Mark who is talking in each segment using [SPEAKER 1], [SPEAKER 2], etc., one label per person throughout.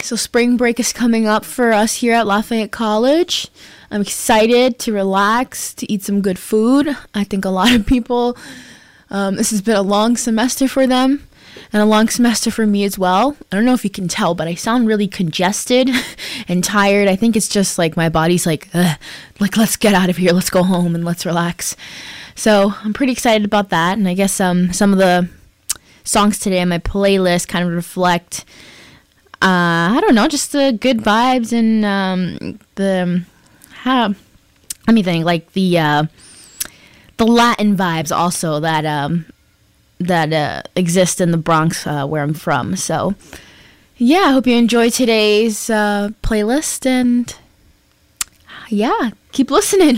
[SPEAKER 1] So spring break is coming up for us here at Lafayette College. I'm excited to relax, to eat some good food. I think a lot of people, this has been a long semester for them and a long semester for me as well. I don't know if you can tell, but I sound really congested and tired. I think it's just like my body's like, let's get out of here. Let's go home and let's relax. So I'm pretty excited about that. And I guess some of the songs today on my playlist kind of reflect I don't know, just the good vibes and let me think, like the Latin vibes also that exist in the Bronx where I'm from. So yeah, I hope you enjoy today's playlist, and yeah, keep listening.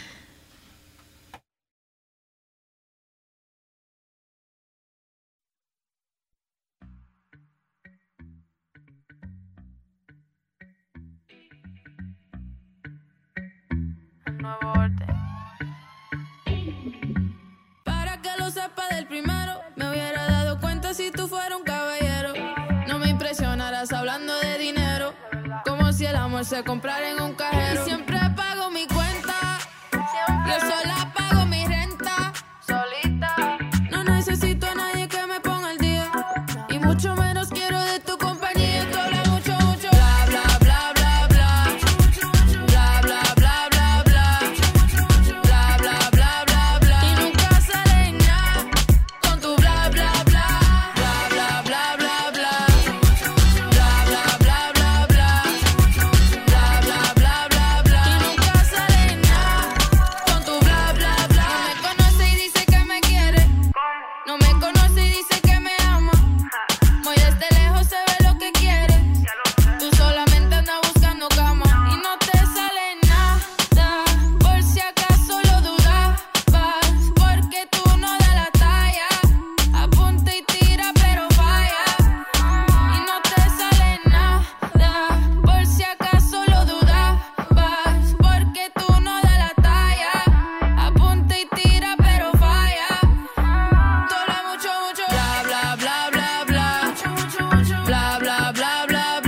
[SPEAKER 2] Para que lo sepa del primero, me hubiera dado cuenta si tú fueras un caballero. No me impresionarás hablando de dinero, como si el amor se comprara en un cajero. Y siempre pago mi cuenta, yo sola pago mi renta, solita. No necesito a nadie que me ponga al día, y mucho menos quiero de tu compañía. Tú hablas mucho, mucho, bla, bla, bla, bla, bla, bla, bla, bla, bla, bla, bla, bla, bla, bla, bla, y nunca sale nada con tu bla, bla, bla, bla, bla, bla, bla, bla, bla, bla, bla, bla, bla, bla, bla, bla, bla, bla, y nunca sale nada con tu bla, bla, bla. No me conoce y dice que me quiere, no me conoce y dice que me ama. Muy desde lejos se ve lo que quiere. Tú solamente andas buscando cama y no te sale nada. Por si acaso lo dudabas, porque tú no das la talla. Apunta y tira pero falla, y no te sale nada. Por si acaso lo dudabas, porque tú no das la talla. Apunta y tira pero falla. Tú hablas mucho, mucho, bla, bla, bla, bla, bla, bla, bla, bla, bla, bla,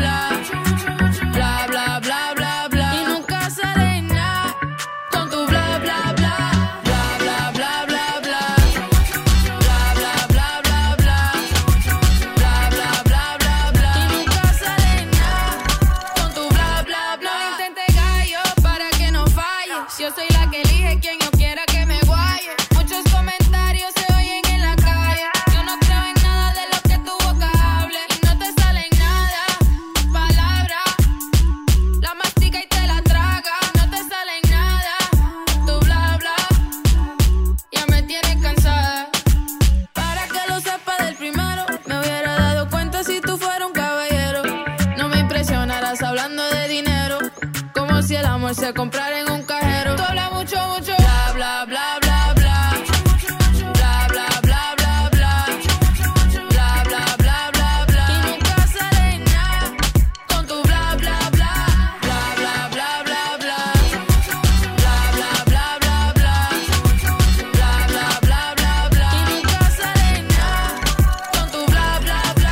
[SPEAKER 2] bla, bla, bla, bla, bla, y nunca sale nada con tu bla, bla, bla, bla, bla, bla, bla, bla, bla, bla, bla, bla, bla, bla, bla, bla, bla, y nunca sale nada con tu bla, bla, bla. No intentes gallo para que no falles. Yo soy la que elige quien yo quiera que me guaye. Muchos comentarios se oyen en la calle. Yo no creo en nada de lo que tu boca hable, y no te salen nada palabras. La mastica y te la traga, no te salen nada. Tu bla, bla, ya me tienes cansada. Para que lo sepa del primero, me hubiera dado cuenta si tú fueras un caballero. No me impresionarás hablando de dinero, como si el amor se comprara en un cajero. Tú hablas mucho, mucho, bla, bla, bla, bla, bla, bla, bla, bla, bla, bla, bla, bla, bla, bla, bla, y nunca sale nada con tu bla, bla, bla, bla, bla, bla, bla, bla, bla, bla, bla, bla, bla, bla, bla, bla, bla, bla, y nunca sale nada con tu bla, bla, bla.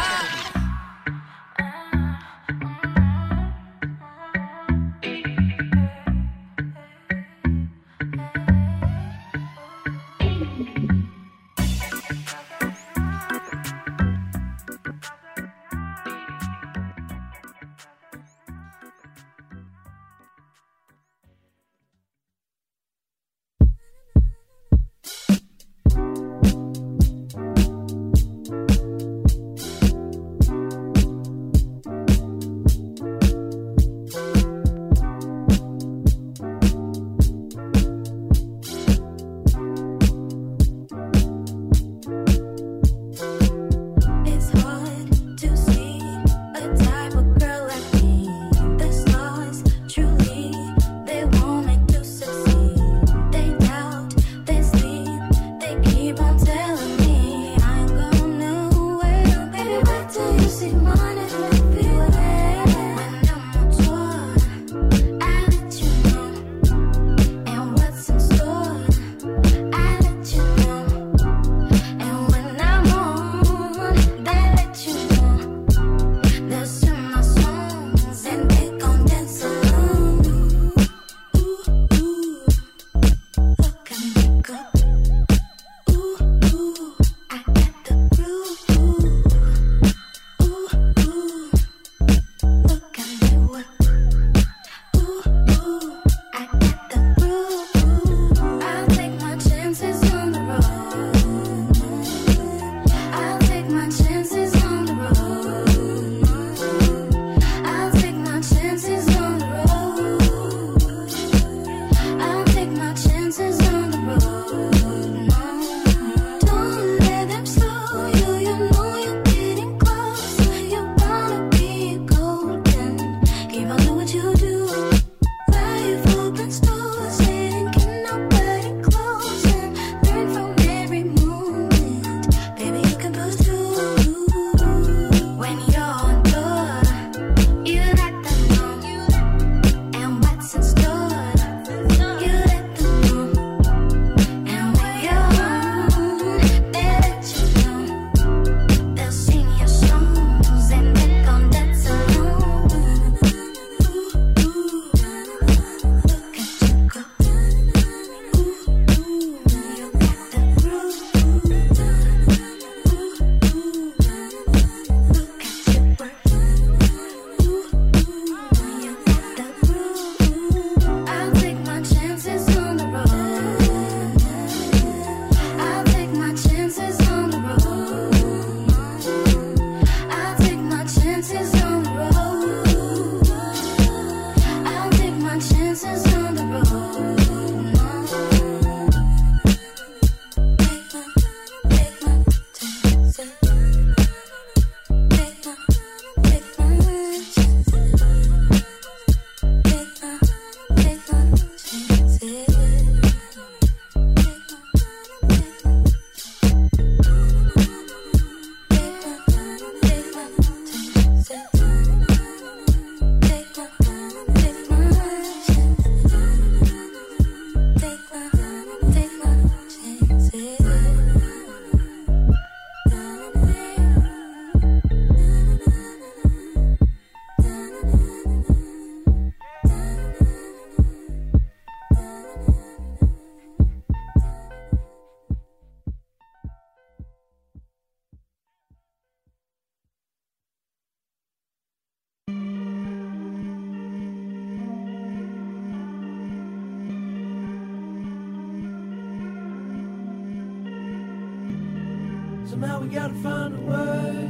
[SPEAKER 3] Somehow we gotta find a way.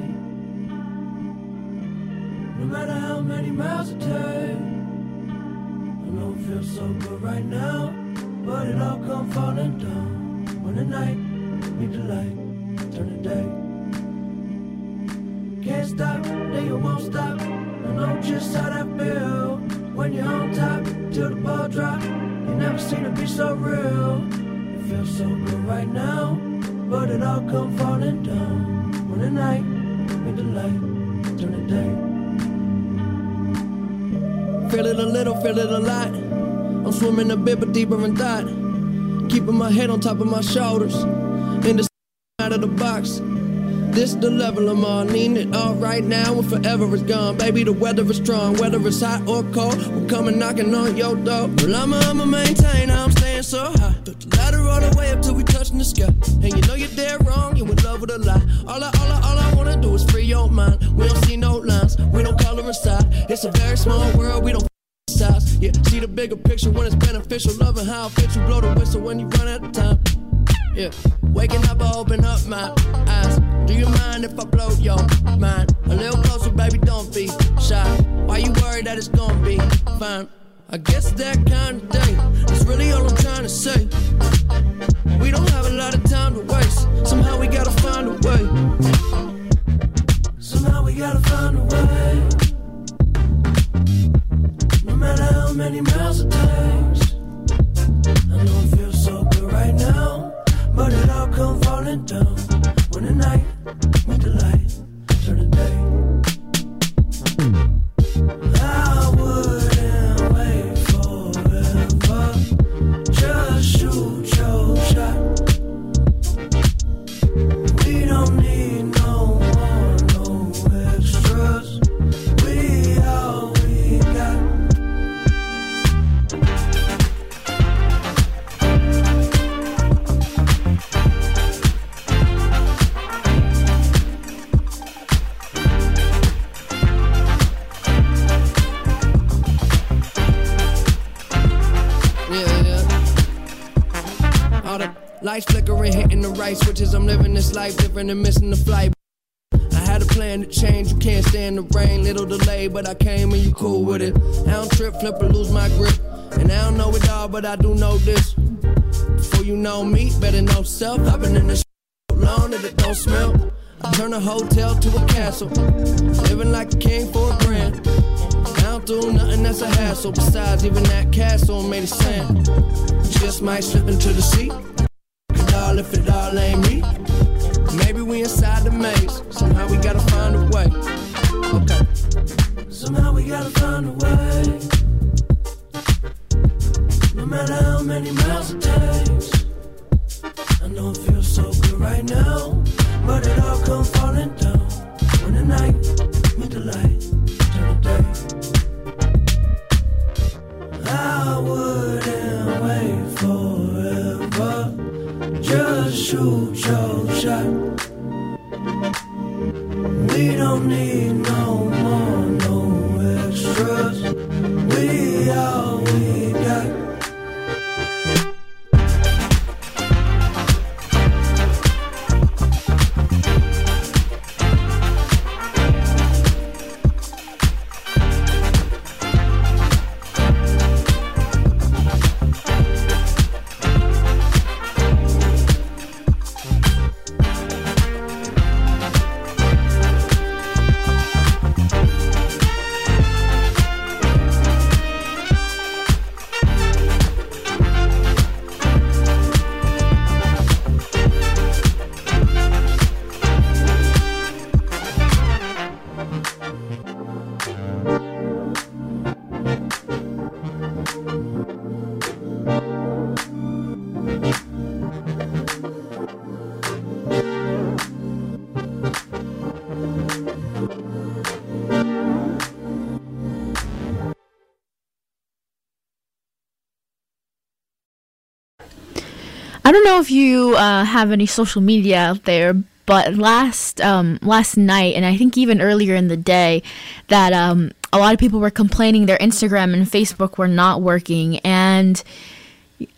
[SPEAKER 3] No matter how many miles it takes. I know it feels so good right now, but it all come falling down. When the night meet the light, turn the day. Can't stop, then you won't stop. I know just how that feel. When you're on top, till the ball drop. You never seen it be so real. It feels so good right now, but it all come falling down. When the night meet the light, turn the day. Feel it a little, feel it a lot. I'm swimming a bit, but deeper in thought. Keeping my head on top of my shoulders. In the out of the box. This the level I'm on. Need it all right now and forever is gone. Baby, the weather is strong. Whether it's hot or cold, we're coming knocking on your door. Well, I'ma maintain. I'm staying so high. Took the ladder all the way up till we touching the sky. And you know you're dead wrong. You in love with a lie. All I wanna do is free your mind. We don't see no lines. We don't color inside. It's a very small world. We don't size. Yeah, see the bigger picture when it's beneficial. Loving how it fits you. Blow the whistle when you run out of time. Yeah, waking up, I open up my eyes. Do you mind if I blow your mind? A little closer, baby, don't be shy. Why you worried that it's gonna be fine? I guess that kind of day. That's really all I'm trying to say. We don't have a lot of time to waste. Somehow we gotta find a way. Somehow we gotta find a way. No matter how many miles it takes. I know it feels so good right now, but it all come falling down. When the night meet the light, turn the day. I wouldn't wait forever. Just shoot your shot. We don't need no more, no extras. We all we got. Lights flickering, hitting the right switches. I'm living this life different and missing the flight. I had a plan to change, you can't stand the rain. Little delay, but I came and you cool with it. I don't trip, flip, or lose my grip. And I don't know it all, but I do know this. Before you know me, better know self. I've been in this so long that it don't smell. I turn a hotel to a castle. Living like a king for a grand. I don't do nothing that's a hassle. Besides, even that castle made of sand. Just might slip into the sea. If it all ain't me, maybe we inside the maze. Somehow we gotta find a way. Okay. Somehow we gotta find a way. No matter how many miles it takes. I know it feels so good right now, but it all come falling down. When the night meet the light, turn the day. I wouldn't wait forever. Just shoot your shot. We don't need no more, no extras. We all we got.
[SPEAKER 1] I don't know if you have any social media out there, but last night, and I think even earlier in the day, that a lot of people were complaining their Instagram and Facebook were not working. And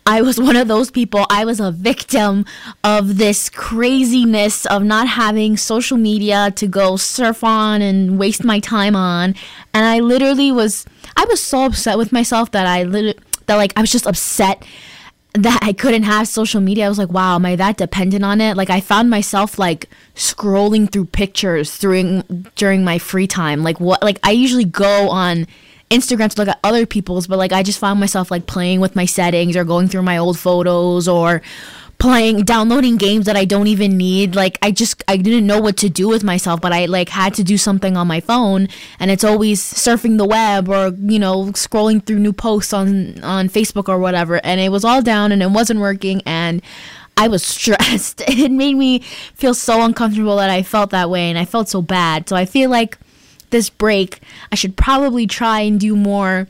[SPEAKER 1] I was one of those people. I was a victim of this craziness of not having social media to go surf on and waste my time on. And I was so upset with myself that I was just upset that I couldn't have social media. I was like, wow, am I that dependent on it? Like, I found myself like scrolling through pictures during my free time. Like, what? Like, I usually go on Instagram to look at other people's, but like I just found myself like playing with my settings or going through my old photos or downloading games that I don't even need. Like, I didn't know what to do with myself, but I like had to do something on my phone, and it's always surfing the web or, you know, scrolling through new posts on Facebook or whatever, and it was all down and it wasn't working, and I was stressed. It made me feel so uncomfortable that I felt that way, and I felt so bad. So I feel like this break, I should probably try and do more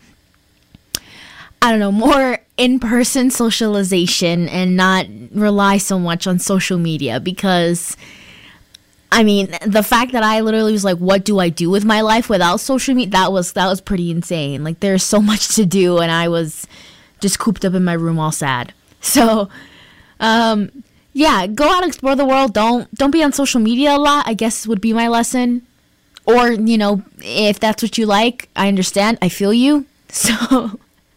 [SPEAKER 1] in-person socialization and not rely so much on social media, because I mean, the fact that I literally was like, what do I do with my life without social media? That was pretty insane. Like, there's so much to do, and I was just cooped up in my room all sad. So, yeah, go out and explore the world. Don't be on social media a lot, I guess would be my lesson. Or, you know, if that's what you like, I understand. I feel you. So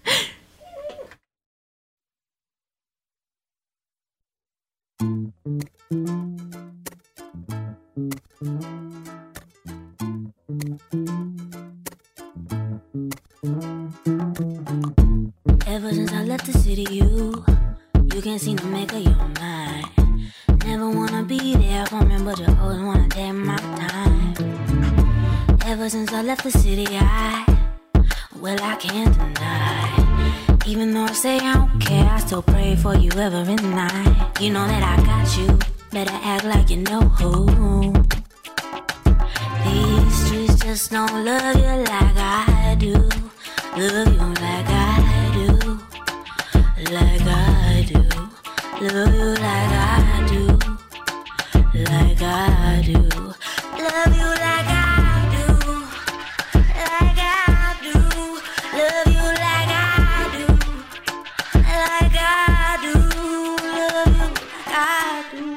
[SPEAKER 4] ever since I left the city, you can't seem to make up your mind. Never wanna be there for me, but you always wanna take my time. Ever since I left the city, I can't deny. Even though I say I don't care, I still pray for you every night. You know that I got you, better act like you know who. These streets just don't love you like I do. Love you like I do. Like I do. Love you like I do. Like I do. Love you like I do. Like I do. Love you like I do. Like I do. Love you like I do.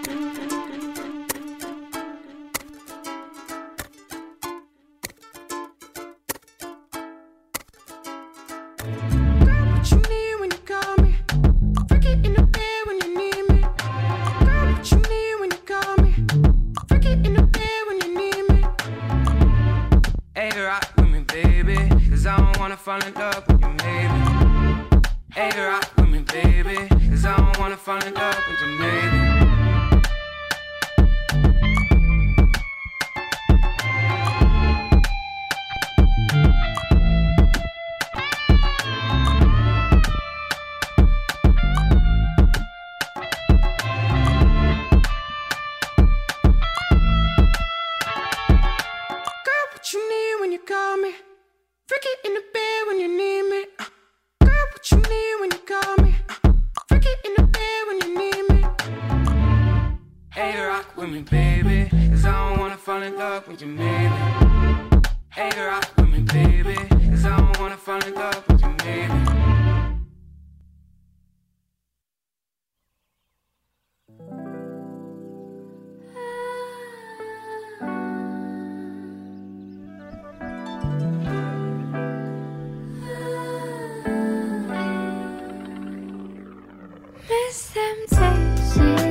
[SPEAKER 5] Girl, what you need when you call me? Freak it in the bed when you need me. Girl, what you need when you call me? Freak it in the bed when you need me.
[SPEAKER 6] Hey, rock with me, baby, 'cause I don't wanna fall in love with you, maybe. Hey, rock with me, baby, 'cause I don't wanna fall in love with you, maybe.
[SPEAKER 5] Girl, what you need when you call me? Freak it in the bed when you need me. Girl, what you need when you call me? Freak it in the bed when you need me.
[SPEAKER 6] Hey, rock with me, baby, 'cause I don't wanna fall in love with you, maybe. Hey, rock with me, baby, 'cause I don't wanna fall in love with you, maybe.
[SPEAKER 7] This temptation,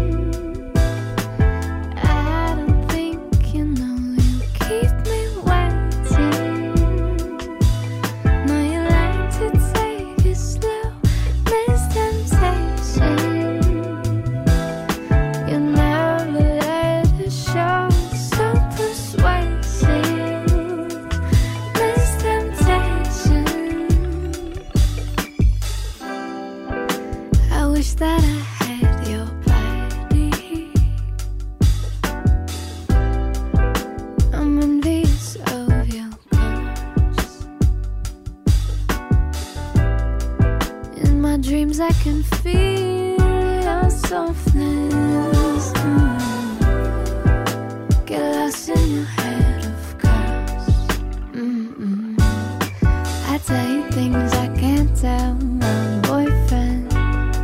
[SPEAKER 7] I don't think you know you keep me waiting. No, you like to take it slow. This temptation, you never let it show. So persuasive. This temptation, I wish that I had your body. I'm envious of your curves. In my dreams I can feel your softness. Get lost in your head, of course. I tell you things I can't tell my boyfriend.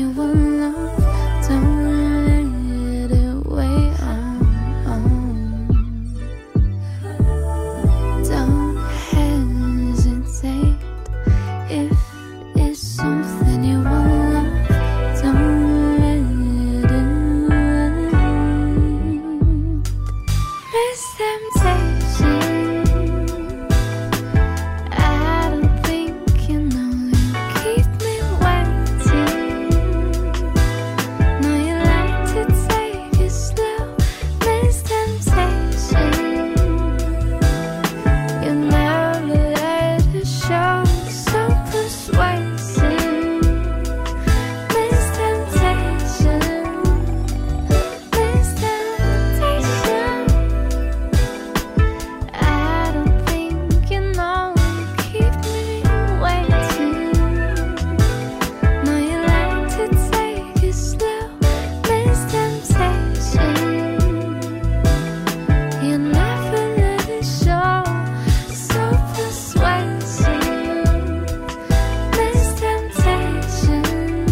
[SPEAKER 7] you want love, don't let it wait on. Don't hesitate if it's something you want love, don't let it wait. Miss temptation, I don't think you know you keep me waiting. No, you like to take it slow. Miss temptation, you never let it show. So persuasive. Miss temptation, Miss temptation. I don't think you know you keep me waiting. No, you like to take it slow. Miss temptation, you never let it show. So persuasive. Miss temptation.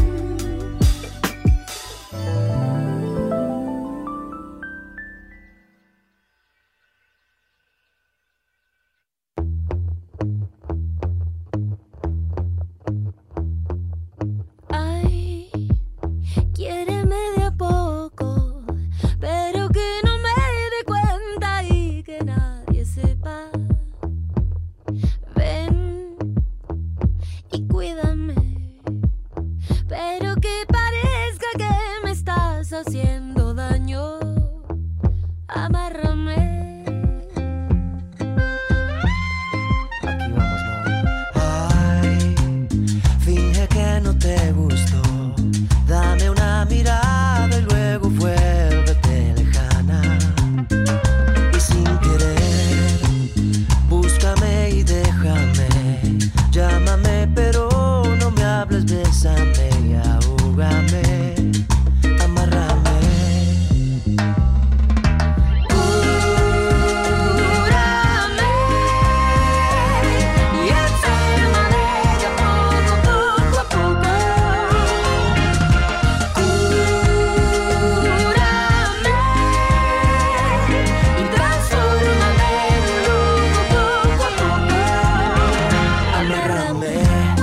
[SPEAKER 4] Ay, quiéreme de a poco, pero que no me dé cuenta y que nadie sepa. Ven y cuídame, pero que parezca que me estás haciendo daño. Amárrame.
[SPEAKER 8] Aquí vamos, ¿no? Ay, finge que no te gustó. Dame una mirada y luego vuélvete lejana. Y sin querer, búscame y déjame. Llámame, pero no me hables, bésame y ahógame. Amárrame.
[SPEAKER 4] Cúrame y enséñame de a poco, poco a poco. Cúrame y transfórmame en un loco, poco a poco.
[SPEAKER 8] Amárrame.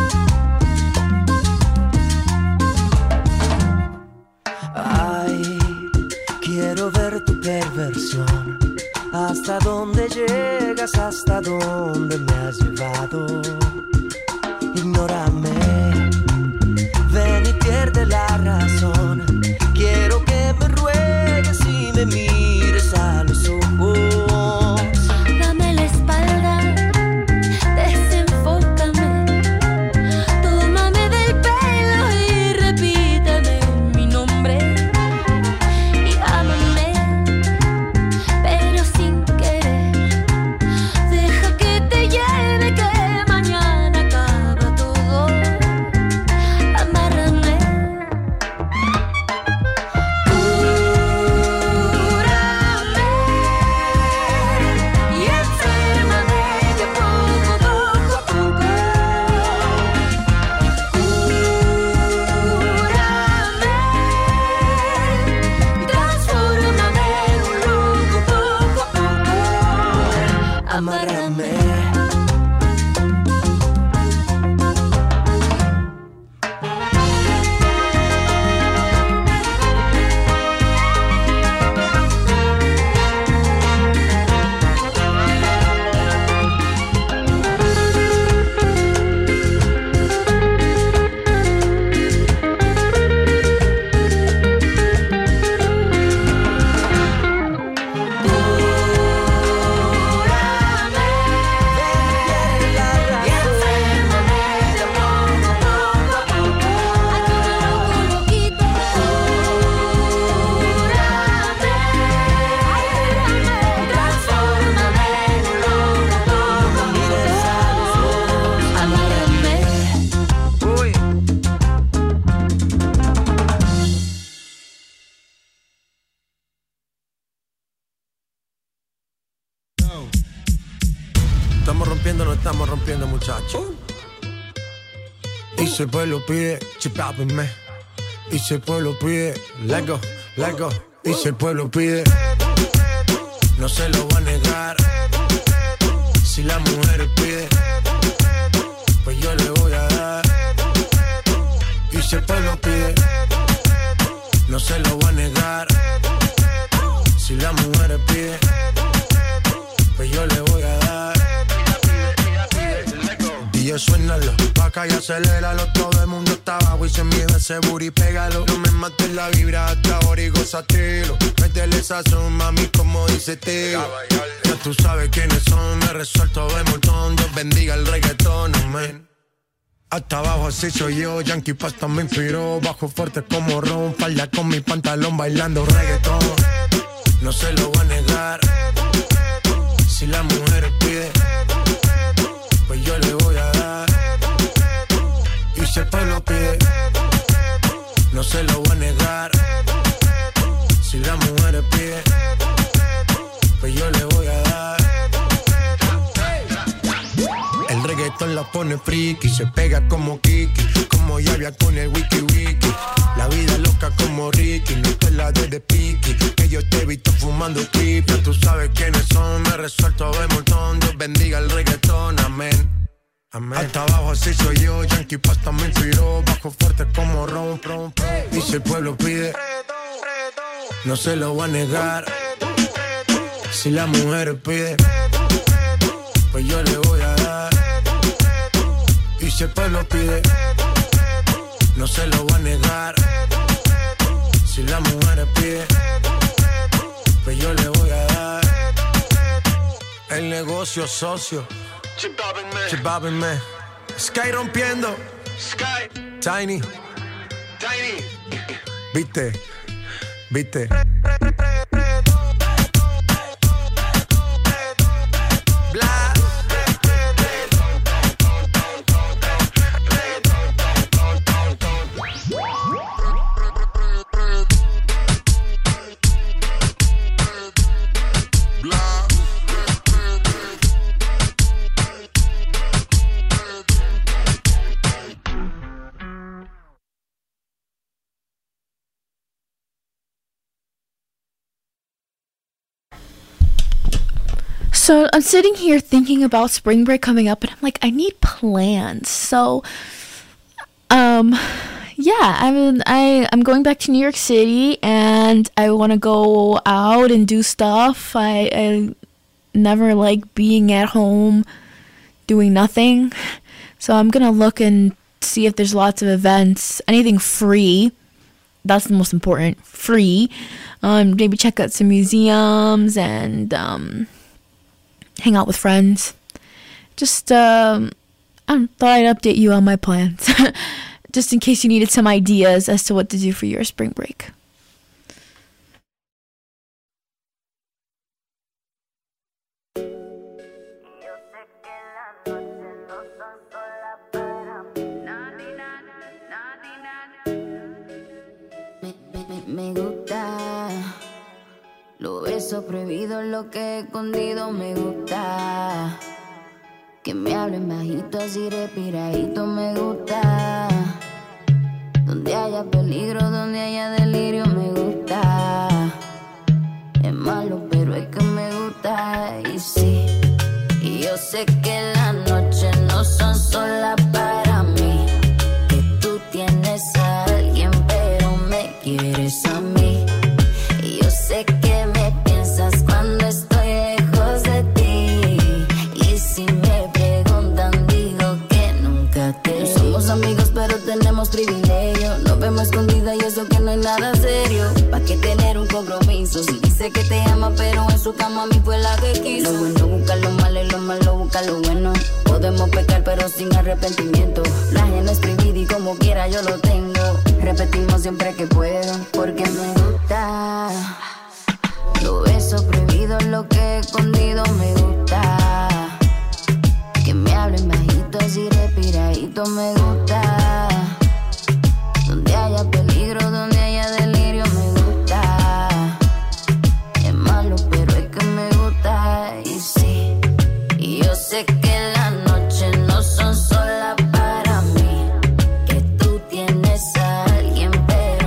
[SPEAKER 8] Ay, quiero ver tu perversión. Hasta dónde llegas, hasta dónde me has llevado. Ignórame, ven y pierde la razón. Quiero que me ruegues y me mires a los ojos.
[SPEAKER 4] Dame la espalda, desenfócame, tómame del pelo y repíteme mi nombre. Y ámame, pero sin querer. Deja que te lleve, que mañana acaba todo. Amárrame. Cúrame y enséñame de poco, poco a poco. Cúrame y transfórmame en un loco, poco a poco.
[SPEAKER 8] Amárrame.
[SPEAKER 3] estamos rompiendo, muchachos. Y si el pueblo pide, chipápenme.
[SPEAKER 9] Y si el pueblo pide, let go. Y si el pueblo pide, no se lo va a negar. Si la mujer pide, pues yo le voy a dar. Y si el pueblo pide, no se lo va a negar. Si la mujer pide, pues yo le voy a dar. DJ suénalo, pa' acá y aceléralo. Todo el mundo está abajo y sin miedo ese booty, pégalo. No me mates la vibra hasta ahora y gózatelo. Métele sazón, mami, como dice Teo. Ya tú sabes quiénes son, me resuelto de montón. Dios bendiga el reggaetón, amén. Hasta abajo así soy yo, Yankee Pasta me inspiró. Bajo fuerte como Ron, falda con mi pantalón bailando reggaetón. No se lo voy a negar. Si la mujer pide, pues yo le voy a dar. Y si el pueblo pide, no se lo voy a negar. Si la mujer pide, pues yo le voy a dar. El reggaetón la pone friki, se pega como Kiki, como Yavia con el wiki wiki. La vida loca como Ricky, no te la de piqui. Que yo te he visto fumando creep. Ya tú sabes quiénes son, me resuelto de montón. Dios bendiga el reggaetón, amén. Amén. Hasta abajo así soy yo, Yankee Pasta me inspiró. Bajo fuerte como Ron. Y si el pueblo pide, no se lo voy a negar. Si la mujer pide, pues yo le voy a dar. Y si el pueblo pide, no se lo voy a negar. Si la mujer pide, pues yo le voy a dar. El negocio socio, Chip Bobbin Man, Sky rompiendo, Sky, Tiny, viste.
[SPEAKER 1] So I'm sitting here thinking about spring break coming up, and I'm like, I need plans. So, yeah, I'm going back to New York City, and I want to go out and do stuff. I never like being at home doing nothing. So I'm gonna look and see if there's lots of events, anything free. That's the most important, free. Maybe check out some museums and hang out with friends. Just thought I'd update you on my plans, just in case you needed some ideas as to what to do for your spring break.
[SPEAKER 4] Me gusta, lo beso prohibido, lo que he escondido me gusta. Que me hablen bajito, así respiradito me gusta. Donde haya peligro, donde haya delirio me gusta. Es malo, pero es que me gusta. Y sí, y yo sé que las noches no son solas para mí. Que tú tienes a alguien, pero me quieres a mí. Y yo sé que me piensas cuando estoy lejos de ti. Y si me preguntan, digo que nunca te... No somos amigos, pero tenemos privilegio. Nos vemos escondidas y eso que no es nada serio. ¿Pa' qué tener un compromiso? Si dice que te ama, pero en su cama a mí fue la que quiso. Lo bueno busca lo malo y lo malo busca lo bueno. Podemos pecar, pero sin arrepentimiento. La ajena es prohibida y como quiera yo lo tengo. Repetimos siempre que puedo, porque me gusta. Lo beso prohibido, lo que he escondido me gusta. Que me hablen bajito, así respiradito me gusta. Donde haya peligro, donde haya delirio me gusta. Es malo, pero es que me gusta. Y sí, y yo sé que las noches no son solas para mí. Que tú tienes a alguien, pero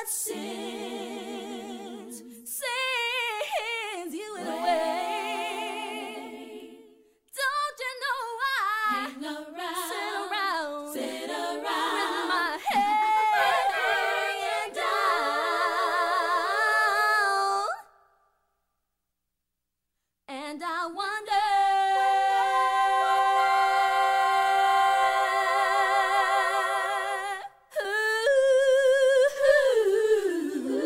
[SPEAKER 10] that sends you away. Don't you know I hang around, sit around with my head hanging down, and I wonder. Ooh,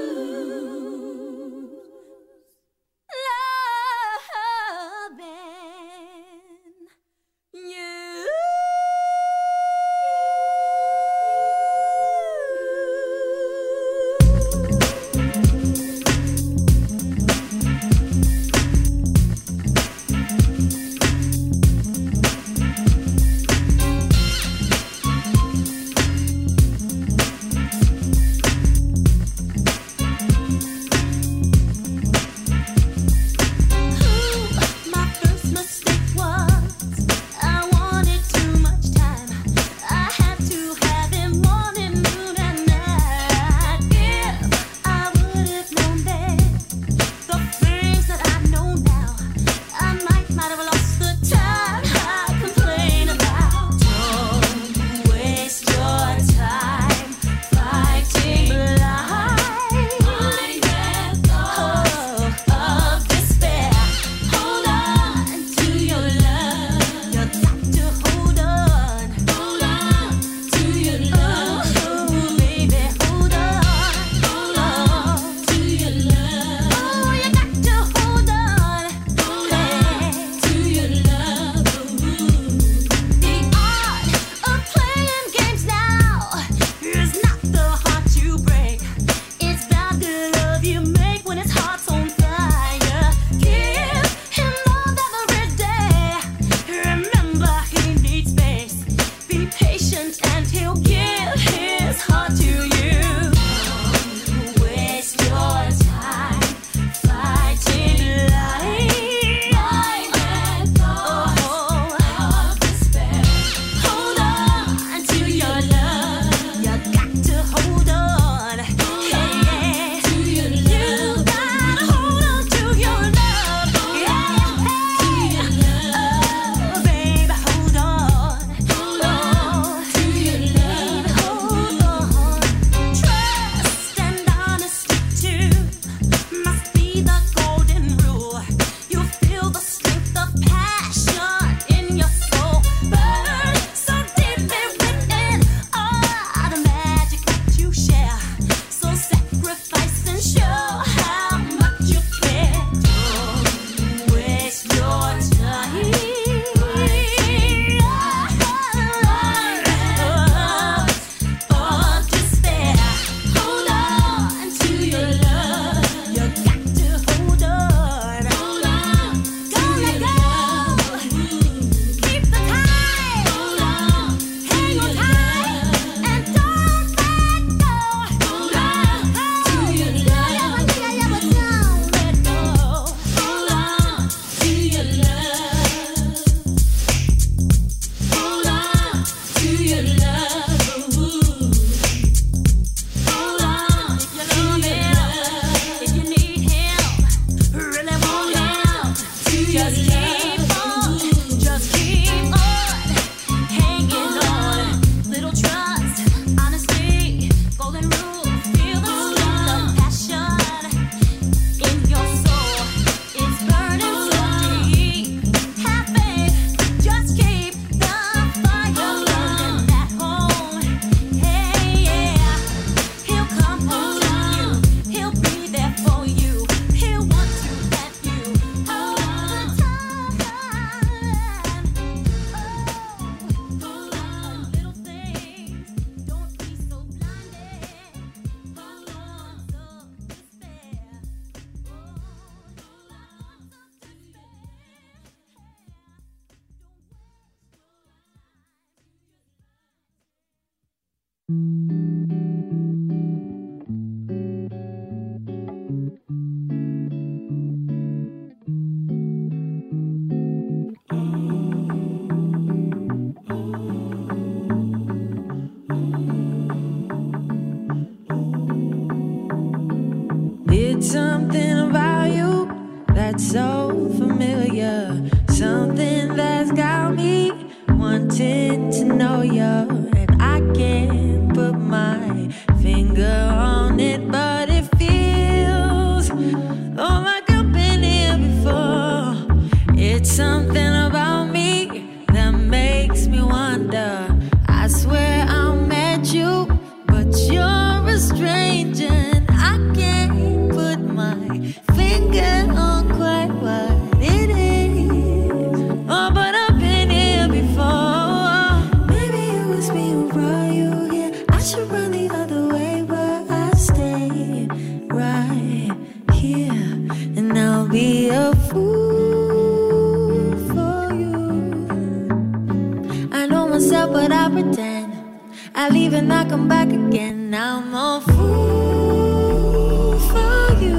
[SPEAKER 11] It's something about you that's so familiar. Something that's got me wanting to know you. And I can't put my finger on it, but it feels like I've been here before. It's something about me that makes me wonder. I swear I met you, but you're a stranger. And I can't put my finger on quite what it is. Oh, but I've been here before. Maybe it was me who brought you here. I should run the other way, but I stay right here. And I'll be a fool for you. I know myself, but I pretend. I leave and I come back again. I'm a fool for you.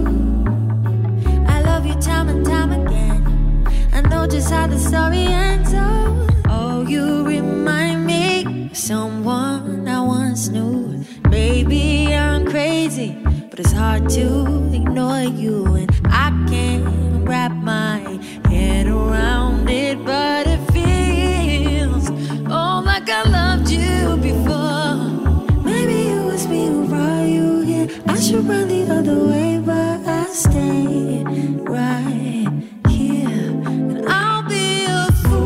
[SPEAKER 11] I love you time and time again. I know just how the story ends. Oh, you remind me of someone I once knew. Maybe I'm crazy, but it's hard to ignore you. And I can't wrap my head around it, but it feels like I loved you before. Maybe it was me who brought you here. I should run the other way, but I stay right here. And I'll be a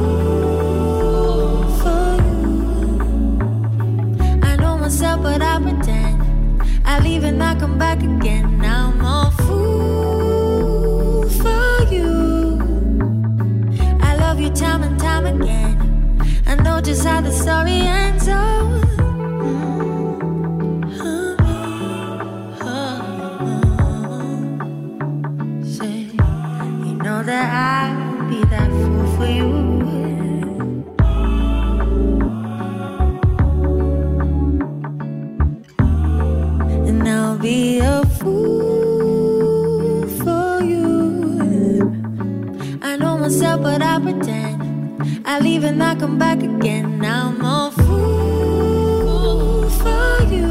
[SPEAKER 11] fool for you. I know myself, but I pretend. I leave and I come back again. I'm a fool for you. I love you time and time again. I know just how the story ends. Say, you know that I'll be that fool for you. And I'll be a fool for you. I know myself, but I pretend. I leave and I come back again. I'm a fool for you.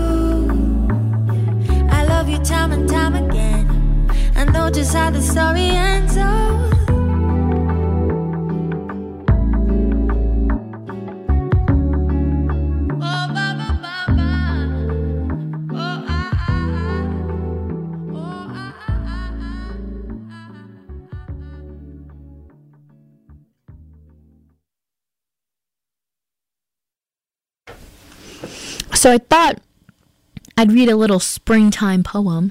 [SPEAKER 11] I love you time and time again. I know just how the story ends.
[SPEAKER 1] So I thought I'd read a little springtime poem.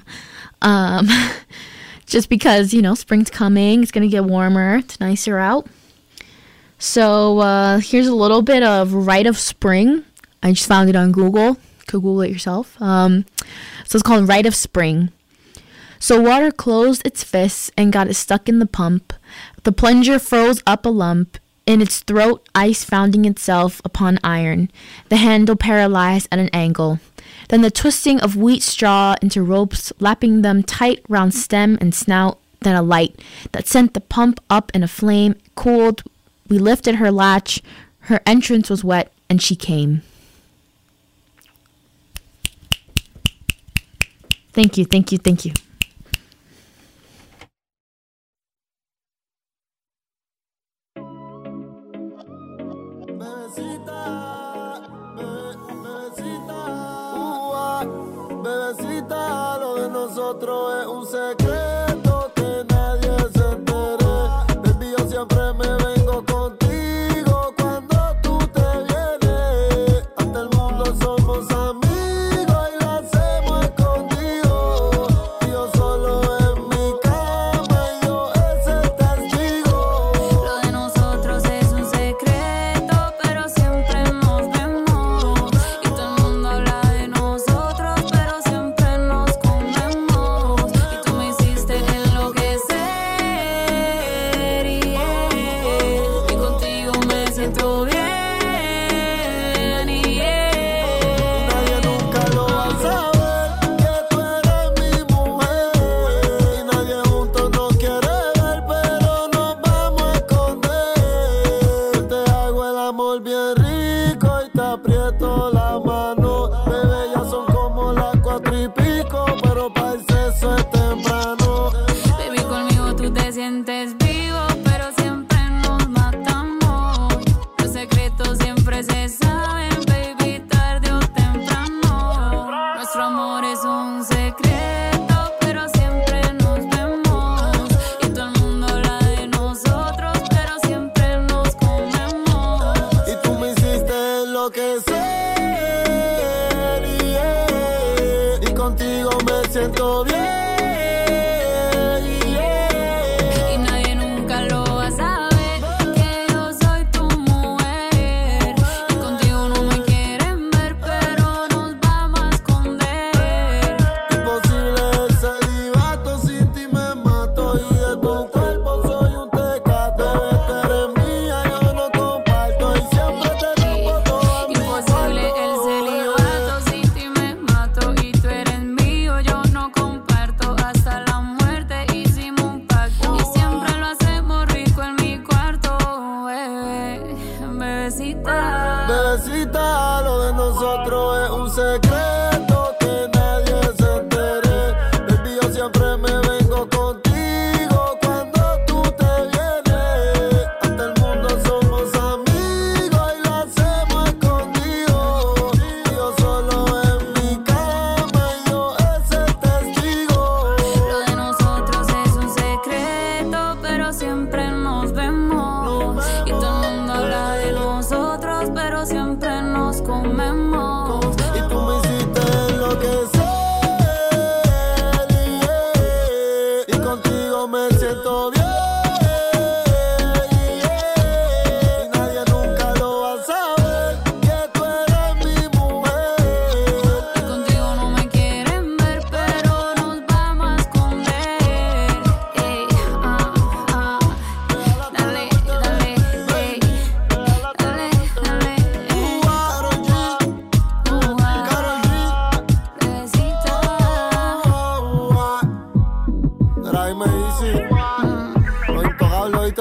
[SPEAKER 1] Just because, spring's coming. It's going to get warmer. It's nicer out. So here's a little bit of Rite of Spring. I just found it on Google. You could Google it yourself. So it's called Rite of Spring. So water closed its fists and got it stuck in the pump. The plunger froze up a lump. In its throat, ice founding itself upon iron, the handle paralyzed at an angle. Then the twisting of wheat straw into ropes, lapping them tight round stem and snout, then a light that sent the pump up in a flame, cooled. We lifted her latch, her entrance was wet, and she came. Thank you, thank you, thank you.
[SPEAKER 12] Bebecita, lo de nosotros es un secreto que nadie se entere. Baby, yo siempre me vengo contigo cuando tú te vienes. Hasta el mundo somos amigos y lo hacemos escondidos. Y yo solo en mi cama y yo es el testigo.
[SPEAKER 10] Lo de nosotros es un secreto, pero siempre nos vemos. Y todo el mundo habla de nosotros, pero siempre nos comemos. Y tú me hiciste enloquecer, y contigo me siento bien,
[SPEAKER 12] Nadie nunca lo va a saber que tú eres mi mujer. Y nadie juntos nos quiere ver, pero nos vamos a esconder. Te hago el amor bien rico y te aprieto la mano. Bebé, ya son como las 4:00 y pico, pero para el sexo es temprano. siento bien.
[SPEAKER 10] Y nadie nunca lo va a saber, que yo soy tu mujer. Y contigo no me quieren ver, pero nos vamos a esconder.
[SPEAKER 12] Imposible el celibato, sin ti me mato. Y de tu cuerpo soy un tecato. Bebé, tú eres mía, yo no comparto. Y siempre te rompo todo mi
[SPEAKER 10] Imposible el celibato, sin ti me mato. Y tú eres mío, yo no comparto. Hasta la muerte hicimos un pacto. Y siempre lo hacemos rico en mi cuarto, bebé, bebecita.
[SPEAKER 12] Bebecita, lo de nosotros es un secreto que nadie se entere. Baby, yo siempre me vengo contigo cuando tú te vienes. Hasta el mundo somos amigos y lo hacemos escondidos. Y yo solo en mi cama y yo ese testigo.
[SPEAKER 10] Lo de nosotros es un secreto, pero siempre nos vemos. Y todo el mundo habla de nosotros, pero siempre nos comemos.
[SPEAKER 12] Y tú me hiciste enloquecer, yeah. Y contigo me siento bien, yeah. Y nadie nunca lo va a saber, que tú eres mi mujer.
[SPEAKER 10] Y contigo no me quieren ver, pero nos vamos a esconder. Ey, dale, dale, ey, dale, dale, ey. Bebecita.
[SPEAKER 12] Trae me easy, lo intocable, ¿oíste?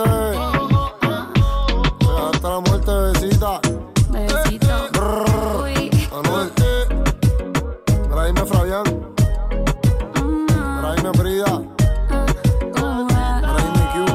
[SPEAKER 12] Hasta la muerte, bebecita.
[SPEAKER 10] Bebecito. Uy.
[SPEAKER 12] Manuel, traíme Fabián, traíme Brida, traíme Q.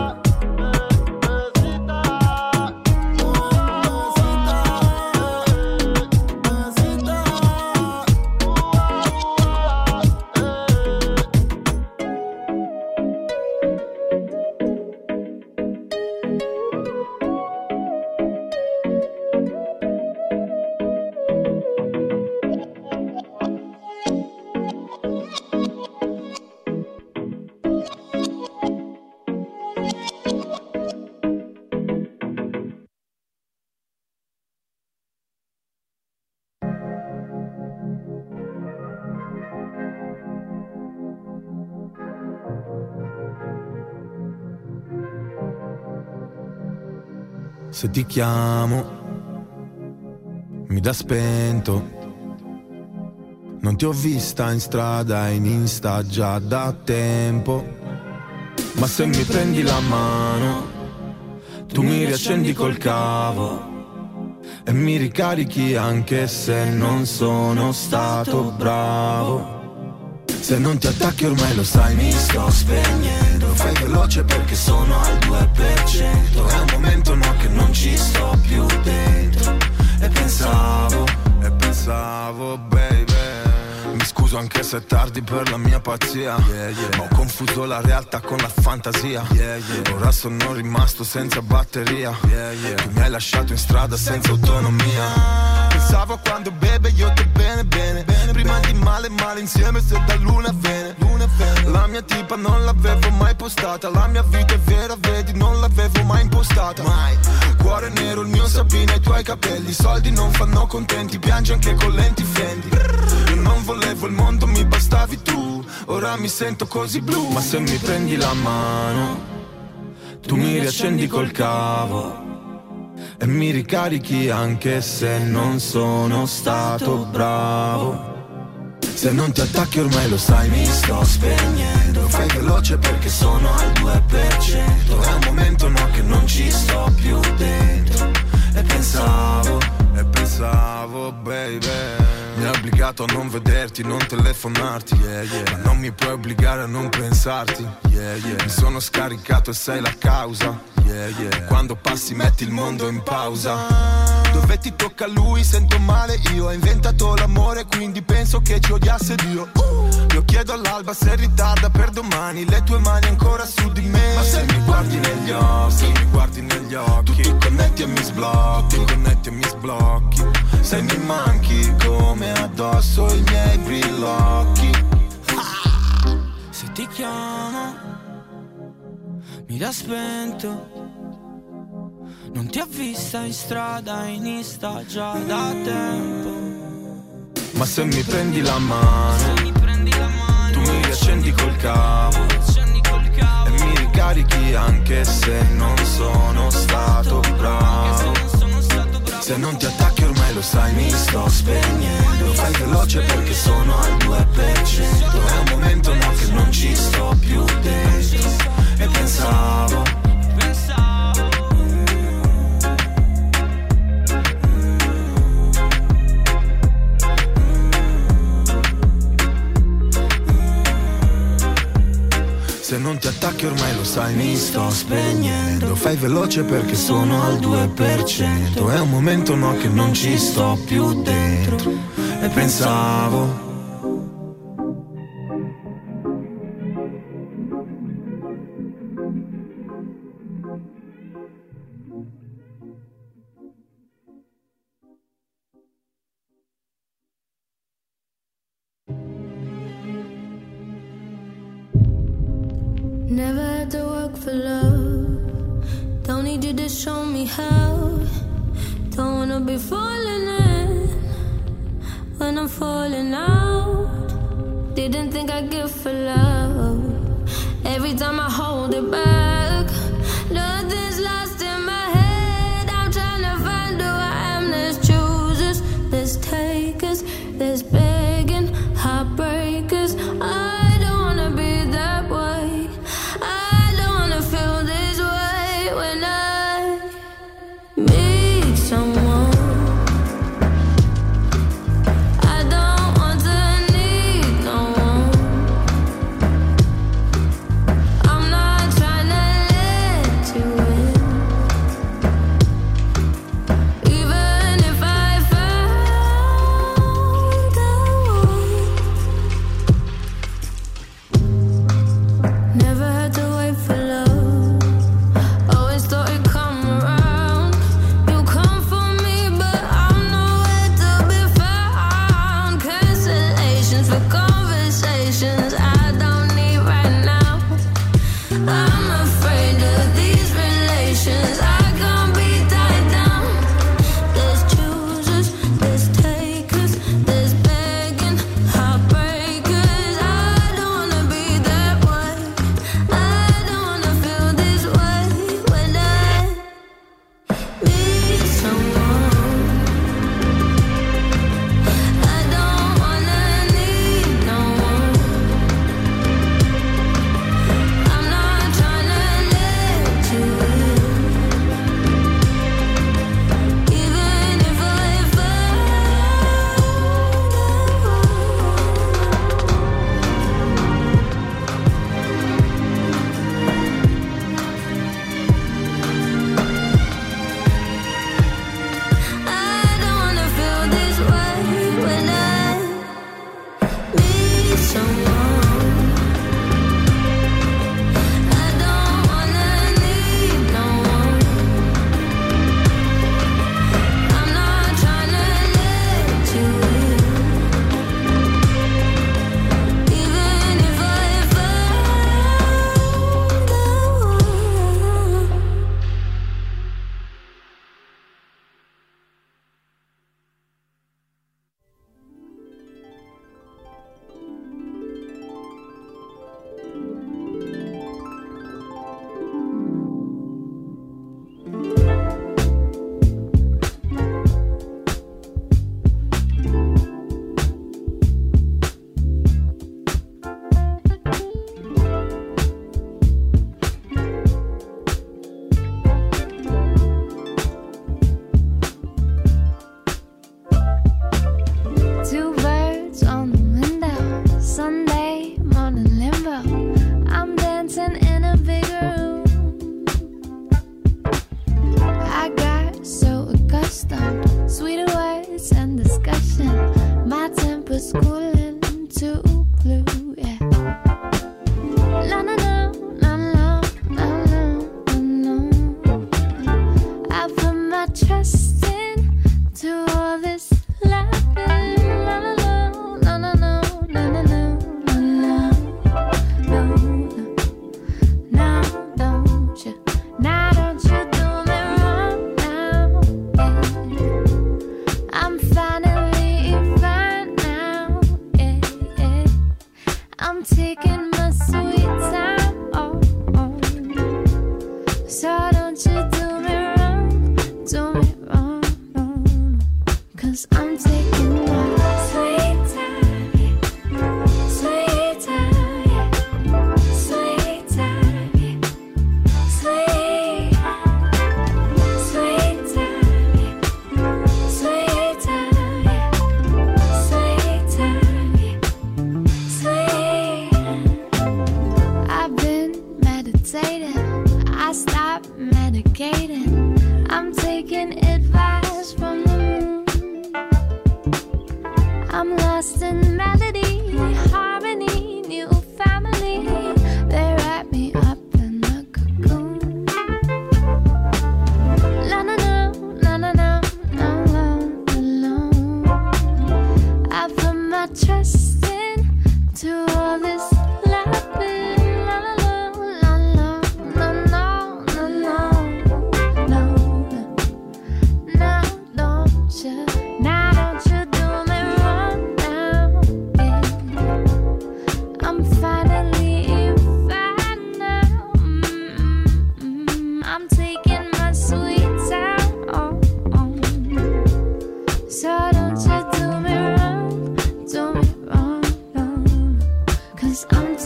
[SPEAKER 13] Se ti chiamo, mi dà spento. Non ti ho vista in strada, in Insta già da tempo. Ma se mi prendi la mano, tu mi riaccendi col cavo e mi ricarichi anche se non sono stato bravo. Se non ti attacchi ormai lo sai, mi sto spegnendo. Fai veloce perché sono al 2%. È un momento no che non ci sto più dentro. E pensavo, baby. Mi scuso anche se è tardi per la mia pazzia, ma ho confuso la realtà con la fantasia. Ora sono rimasto senza batteria. Tu mi hai lasciato in strada senza autonomia. Pensavo a quando beve io te bene bene. Prima di male male insieme se da luna viene. La mia tipa non l'avevo mai postata. La mia vita è vera, vedi, non l'avevo mai impostata. Mai. Cuore nero, il mio Sabina, i tuoi capelli. I soldi non fanno contenti, piangi anche con lenti Fendi. Io non volevo il mondo, mi bastavi tu. Ora mi sento così blu. Ma se mi prendi la mano, tu mi riaccendi col cavo e mi ricarichi anche se non sono stato bravo. Se non ti attacchi ormai lo sai, mi sto spegnendo. Fai veloce perché sono al 2%. È un momento no che non ci sto più dentro. E pensavo, baby. Mi hai obbligato a non vederti, non telefonarti, ma non mi puoi obbligare a non pensarti. Mi sono scaricato e sei la causa. Quando passi metti il mondo in pausa. Dove ti tocca lui sento male io. Ho inventato l'amore quindi penso che ci odiasse Dio. Io chiedo all'alba se ritarda per domani. Le tue mani ancora su di me. Ma se mi guardi negli occhi, tu ti connetti e mi sblocchi. Se mi manchi come addosso i miei brillocchi.
[SPEAKER 6] chiamo, mira spento. Non ti ho vista in strada, in Insta già da tempo.
[SPEAKER 13] Ma se mi prendi la mano, tu mi riaccendi col cavo e mi ricarichi anche se non sono stato bravo. Se non ti attacchi ormai lo sai, mi sto spegnendo. Fai veloce perché sono al 2%. È un momento no che non ci sto più dentro. E pensavo se non ti attacchi ormai lo sai, mi sto spegnendo. Fai veloce perché sono al 2%. È un momento no che non ci sto più dentro. E pensavo
[SPEAKER 14] Never had to work for love. Don't need you to show me how. Don't wanna be falling in when I'm falling out. Didn't think I'd give for love. Every time I hold it back, nothing's lost in my head. I'm trying to find who I am. There's choosers, there's takers, there's begging, heartbreakers. I don't wanna be that way. I don't wanna feel this way when I meet someone. I don't want to need no one. I'm not trying to let you in.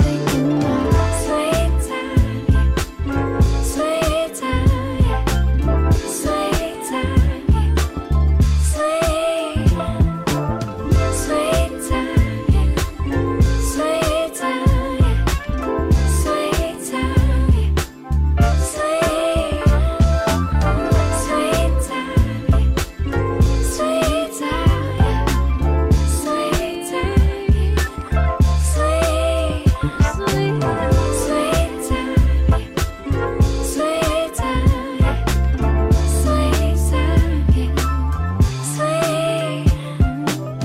[SPEAKER 7] taking my sweet time, yeah. Sweet time, yeah. Sweet time, yeah. Sweet, sweet time, yeah. Sweet time, yeah. Sweet time, yeah. Sweet, sweet time, yeah. Sweet time, yeah. Sweet time, yeah. Sweet, sweet, sweet time, yeah. Sweet time, yeah. Sweet time, yeah. Sweet.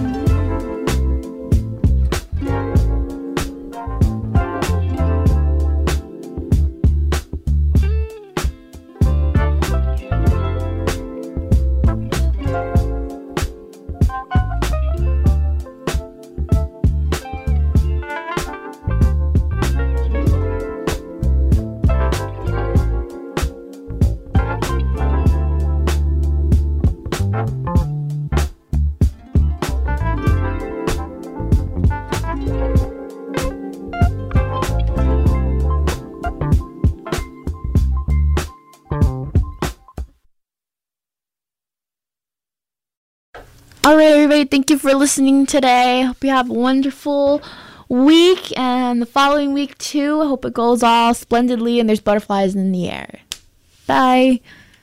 [SPEAKER 1] All right, everybody, thank you for listening today. Hope you have a wonderful week and the following week too. I hope it goes all splendidly and there's butterflies in the air. Bye.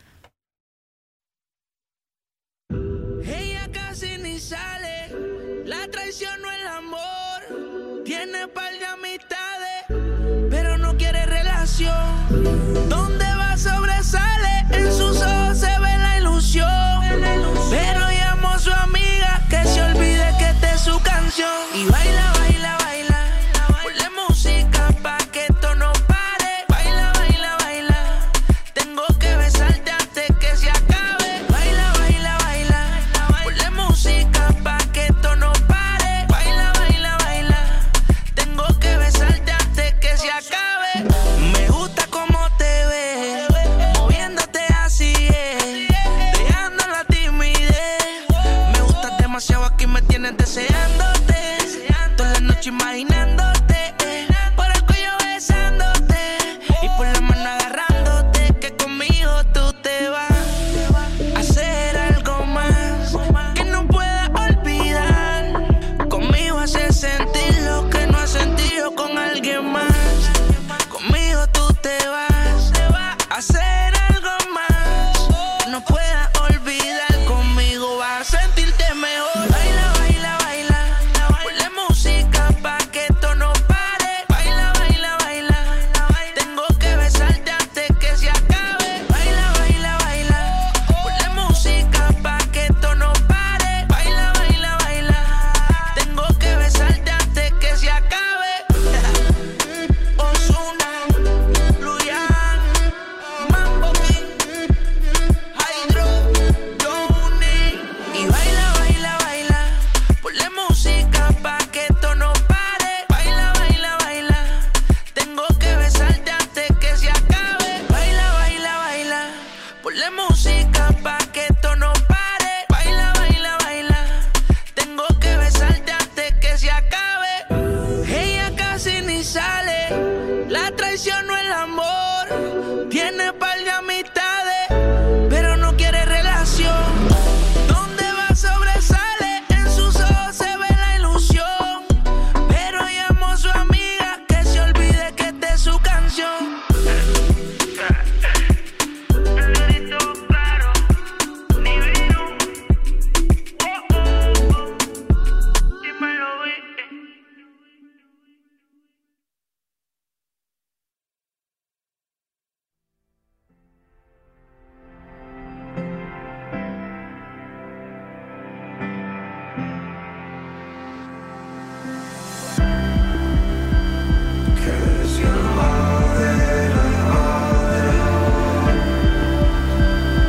[SPEAKER 15] Ella casi ni sale, la traición no el amor. Tiene par de amistades, pero no quiere relación. Donde va sobresale, en sus ojos se ve la ilusión. Pero llamó a su amiga que se olvide que esta es su canción. Y baila, baila, baila, ponle música pa' que esto no pare. Baila, baila, baila, tengo que besarte antes que se acabe. Baila, baila, baila, ponle música pa' que esto no pare. Baila, baila, baila, tengo que besarte antes que se acabe. Me gusta cómo te ves, moviéndote así es, dejando la timidez. Me gustas demasiado, aquí me tienes deseándote, toda la noche imaginándote, por el cuello besándote y por la mano agarrándote, que conmigo tú te vas a hacer algo más que no puedas olvidar. Conmigo haces sentir lo que no has sentido con alguien más. Conmigo tú te vas a hacer algo más que no puedas olvidar. Conmigo vas a sentirte mejor. Baila, baila, baila, ponle música pa' que esto no pare. Baila, baila, baila, tengo que besarte antes que se acabe. Baila, baila, baila, ponle música pa' que esto no pare. Baila, baila, baila, tengo que besarte antes que se acabe. Ozuna, Luyan, Mambo King, Hydro, Johnny. Y baila, baila, baila, ponle música pa' que esto no pare. Baila, baila, baila, tengo que besarte antes que se acabe. Baila, baila, baila, ponle música pa' que esto no pare. Baila, baila, baila, tengo que besarte antes que se acabe. Ella casi ni sale,